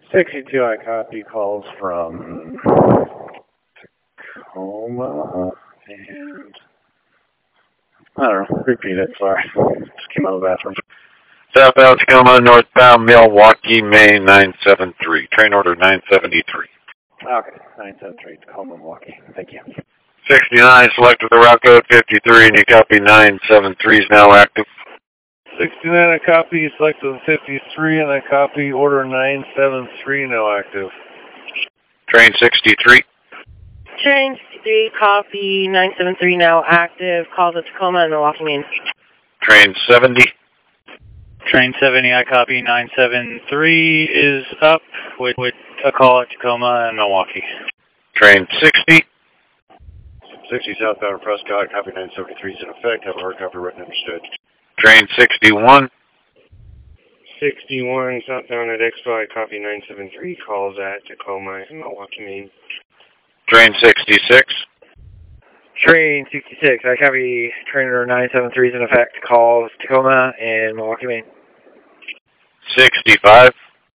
62, I copy calls from Tacoma and I don't know, repeat it, sorry. Just came out of the bathroom. Southbound Tacoma, northbound Milwaukee, Maine 973. Train order 973. Okay, 973 Tacoma, Milwaukee. Thank you. 69, selected the route code 53, and you copy 973 is now active. 69, I copy, select the 53, and I copy order 973, now active. Train 63. Train 63, copy 973, now active. Calls at Tacoma and Milwaukee, Maine. Train 70. Train 70, I copy 973 is up with a call at Tacoma and Milwaukee. Train 60. 60 southbound Prescott, copy 973 is in effect. Have a hard copy written understood. Train 61. 61 southbound at Expo, I copy 973, calls at Tacoma and Milwaukee, Maine. Train 66. Train 66, I copy train order 973 is in effect. Calls Tacoma and Milwaukee, Maine. 65.